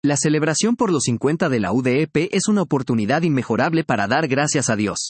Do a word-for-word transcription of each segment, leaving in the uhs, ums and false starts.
La celebración por los cincuenta de la U D E P es una oportunidad inmejorable para dar gracias a Dios.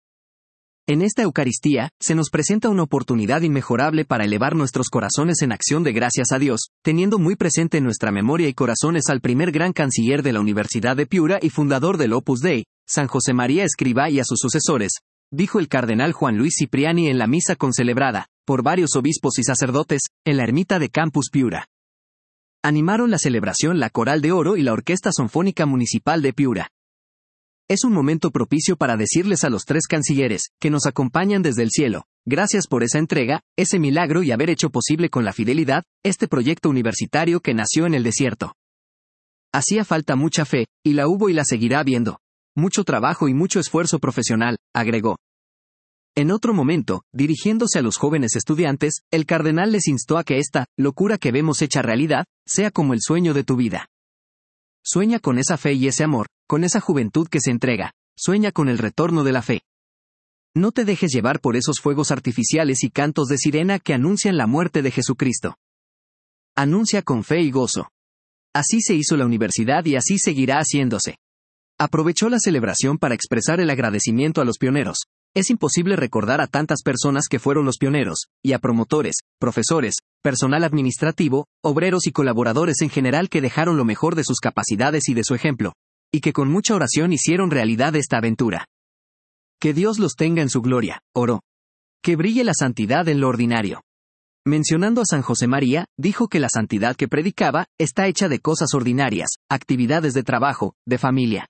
En esta Eucaristía, se nos presenta una oportunidad inmejorable para elevar nuestros corazones en acción de gracias a Dios, teniendo muy presente en nuestra memoria y corazones al primer gran canciller de la Universidad de Piura y fundador del Opus Dei, San José María Escrivá, y a sus sucesores, dijo el cardenal Juan Luis Cipriani en la misa concelebrada, por varios obispos y sacerdotes, en la ermita de Campus Piura. Animaron la celebración la Coral de Oro y la Orquesta Sinfónica Municipal de Piura. Es un momento propicio para decirles a los tres cancilleres, que nos acompañan desde el cielo, gracias por esa entrega, ese milagro y haber hecho posible con la fidelidad, este proyecto universitario que nació en el desierto. Hacía falta mucha fe, y la hubo y la seguirá habiendo. Mucho trabajo y mucho esfuerzo profesional, agregó. En otro momento, dirigiéndose a los jóvenes estudiantes, el cardenal les instó a que esta locura que vemos hecha realidad, sea como el sueño de tu vida. Sueña con esa fe y ese amor, con esa juventud que se entrega, sueña con el retorno de la fe. No te dejes llevar por esos fuegos artificiales y cantos de sirena que anuncian la muerte de Jesucristo. Anuncia con fe y gozo. Así se hizo la universidad y así seguirá haciéndose. Aprovechó la celebración para expresar el agradecimiento a los pioneros. Es imposible recordar a tantas personas que fueron los pioneros, y a promotores, profesores, personal administrativo, obreros y colaboradores en general que dejaron lo mejor de sus capacidades y de su ejemplo, y que con mucha oración hicieron realidad esta aventura. Que Dios los tenga en su gloria, oró. Que brille la santidad en lo ordinario. Mencionando a San José María, dijo que la santidad que predicaba está hecha de cosas ordinarias, actividades de trabajo, de familia.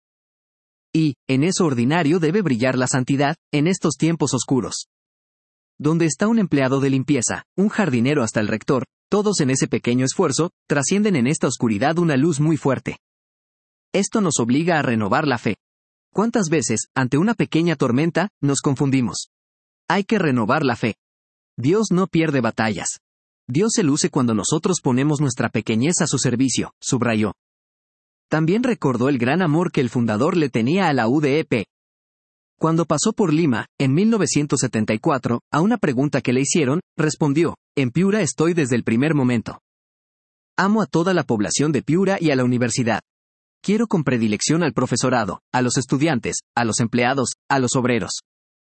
Y, en eso ordinario debe brillar la santidad, en estos tiempos oscuros. Donde está un empleado de limpieza, un jardinero hasta el rector, todos en ese pequeño esfuerzo, trascienden en esta oscuridad una luz muy fuerte. Esto nos obliga a renovar la fe. ¿Cuántas veces, ante una pequeña tormenta, nos confundimos? Hay que renovar la fe. Dios no pierde batallas. Dios se luce cuando nosotros ponemos nuestra pequeñez a su servicio, subrayó. También recordó el gran amor que el fundador le tenía a la U D E P. Cuando pasó por Lima, en mil novecientos setenta y cuatro, a una pregunta que le hicieron, respondió, en Piura estoy desde el primer momento. Amo a toda la población de Piura y a la universidad. Quiero con predilección al profesorado, a los estudiantes, a los empleados, a los obreros.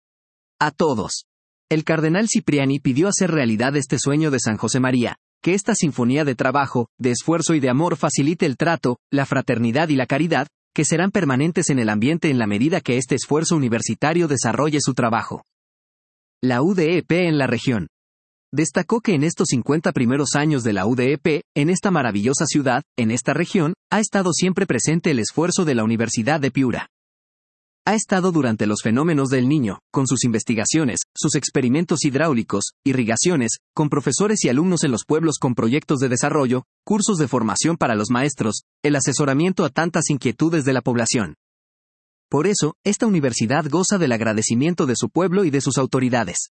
A todos. El cardenal Cipriani pidió hacer realidad este sueño de San José María, que esta sinfonía de trabajo, de esfuerzo y de amor facilite el trato, la fraternidad y la caridad, que serán permanentes en el ambiente en la medida que este esfuerzo universitario desarrolle su trabajo. La U D E P en la región. Destacó que en estos cincuenta primeros años de la U D E P, en esta maravillosa ciudad, en esta región, ha estado siempre presente el esfuerzo de la Universidad de Piura. Ha estado durante los fenómenos del Niño, con sus investigaciones, sus experimentos hidráulicos, irrigaciones, con profesores y alumnos en los pueblos con proyectos de desarrollo, cursos de formación para los maestros, el asesoramiento a tantas inquietudes de la población. Por eso, esta universidad goza del agradecimiento de su pueblo y de sus autoridades.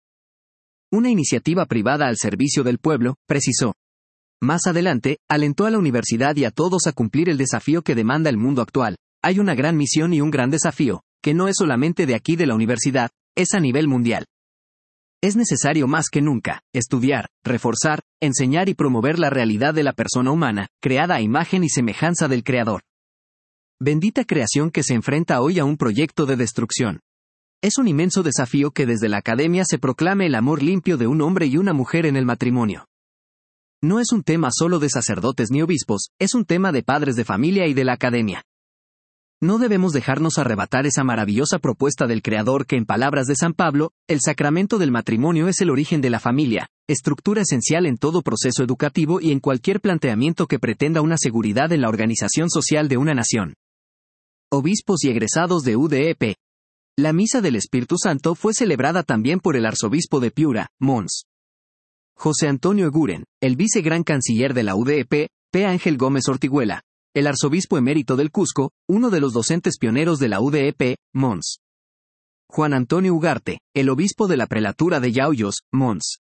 Una iniciativa privada al servicio del pueblo, precisó. Más adelante, alentó a la universidad y a todos a cumplir el desafío que demanda el mundo actual. Hay una gran misión y un gran desafío, que no es solamente de aquí de la universidad, es a nivel mundial. Es necesario más que nunca, estudiar, reforzar, enseñar y promover la realidad de la persona humana, creada a imagen y semejanza del Creador. Bendita creación que se enfrenta hoy a un proyecto de destrucción. Es un inmenso desafío que desde la academia se proclame el amor limpio de un hombre y una mujer en el matrimonio. No es un tema solo de sacerdotes ni obispos, es un tema de padres de familia y de la academia. No debemos dejarnos arrebatar esa maravillosa propuesta del Creador que en palabras de San Pablo, el sacramento del matrimonio es el origen de la familia, estructura esencial en todo proceso educativo y en cualquier planteamiento que pretenda una seguridad en la organización social de una nación. Obispos y egresados de U D E P. La Misa del Espíritu Santo fue celebrada también por el arzobispo de Piura, Mons. José Antonio Eguren, el vice gran canciller de la U D E P, P. Ángel Gómez Ortiguela, el arzobispo emérito del Cusco, uno de los docentes pioneros de la U D E P, Mons. Juan Antonio Ugarte, el obispo de la prelatura de Yauyos, Mons.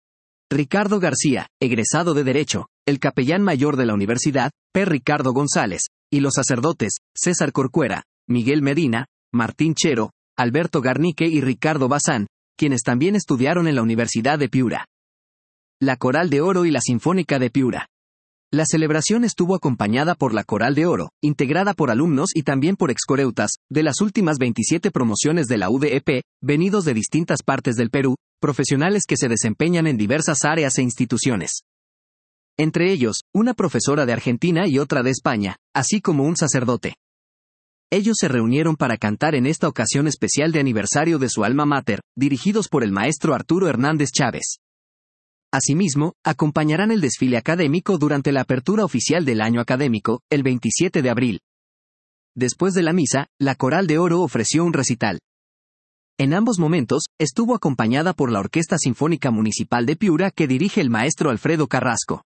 Ricardo García, egresado de Derecho, el capellán mayor de la universidad, P. Ricardo González, y los sacerdotes, César Corcuera, Miguel Medina, Martín Chero, Alberto Garnique y Ricardo Bazán, quienes también estudiaron en la Universidad de Piura. La Coral de Oro y la Sinfónica de Piura. La celebración estuvo acompañada por la Coral de Oro, integrada por alumnos y también por excoreutas, de las últimas veintisiete promociones de la U D E P, venidos de distintas partes del Perú, profesionales que se desempeñan en diversas áreas e instituciones. Entre ellos, una profesora de Argentina y otra de España, así como un sacerdote. Ellos se reunieron para cantar en esta ocasión especial de aniversario de su alma mater, dirigidos por el maestro Arturo Hernández Chávez. Asimismo, acompañarán el desfile académico durante la apertura oficial del año académico, el veintisiete de abril. Después de la misa, la Coral de Oro ofreció un recital. En ambos momentos, estuvo acompañada por la Orquesta Sinfónica Municipal de Piura que dirige el maestro Alfredo Carrasco.